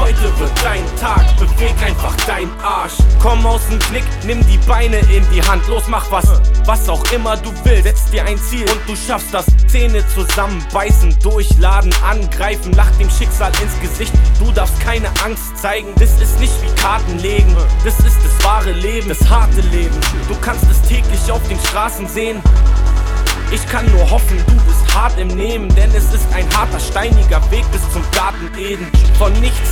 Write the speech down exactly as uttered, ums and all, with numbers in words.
Heute wird dein Tag, beweg einfach dein Arsch. Komm aus dem Knick, nimm die Beine in die Hand. Los, mach was, was auch immer du willst. Setz dir ein Ziel und du schaffst das. Zähne zusammenbeißen, durchladen, angreifen. Lach dem Schicksal ins Gesicht, du darfst keine Angst zeigen. Das ist nicht wie Karten legen, das ist das wahre Leben, das harte Leben. Du kannst es täglich auf den Straßen sehen. Ich kann nur hoffen, du bist hart im Nehmen, denn es ist ein harter, steiniger Weg bis zum Garten Eden. Von nichts